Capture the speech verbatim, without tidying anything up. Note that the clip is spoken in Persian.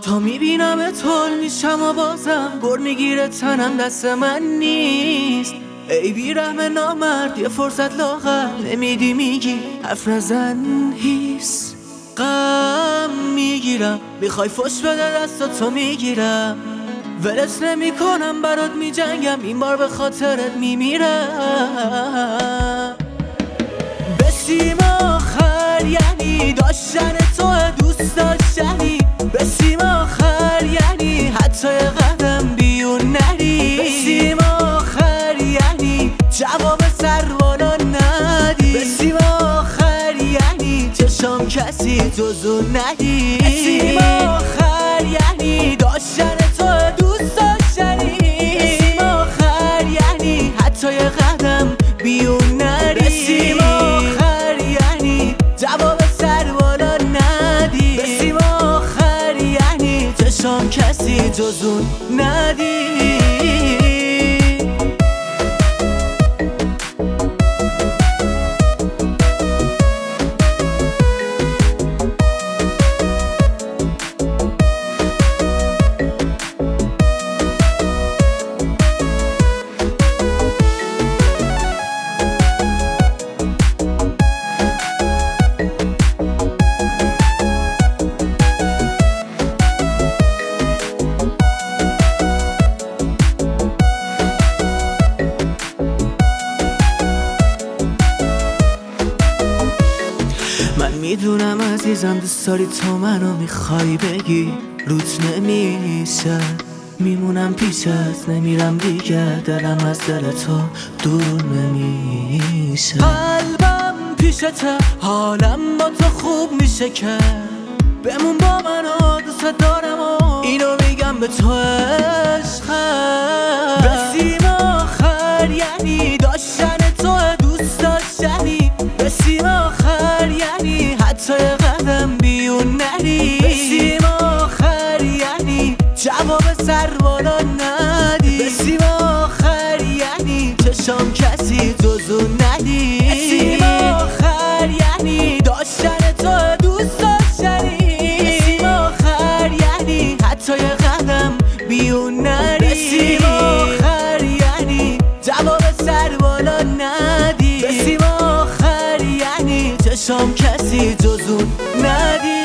تا میبینم تول میشم و بازم گر میگیره تنم دست من نیست. ای بیرحم نامرد یه فرصت لاغر نمیدی میگی حرف نزن هیس. غم میگیرم میخوای فش بده دستاتو میگیرم ولت نمی کنم برات میجنگم این بار به خاطرت میمیرم. بسیم آخر یعنی داشتن تو دوست داشتنی. بسیم آخر یعنی حتی یه قدم بیون نری. بسیم آخر یعنی جواب سربالا ندی. بسیم آخر یعنی چشام کسی جزو ندی. بسیم آخر یعنی داشتن تو دوست داشتنی. بسیم آخر یعنی حتی یه قدم بیون نری. بسیم آخر یعنی جواب سربالا ندی. بسیم آخر یعنی چشام کسی جزو ندی. من میدونم عزیزم دوست داری تو منو میخوای بگی روت نمیشه. میمونم پیشت نمیرم دیگه دلم از دل تو دور نمیشه. قلبم پیشته حالم با تو خوب میشه که بمون با من و دوست دارم و اینو میگم به تو عشقم. بسیم آخر یعنی داشتن تو دوست داشتنی. بسیم آخر یعنی حتی یه قدم بیون نری. بسیم آخر یعنی جواب سربالا ندی. بسیم آخر یعنی چشام کسی جزو ندی. بسیم آخر یعنی داشتن تو دوست داشتنی. بسیم آخر یعنی حتی یه قدم بیون نری. بسیم آخر یعنی جواب سربالا ندی. بسیم آخر یعنی چشام کسی جزو ندی.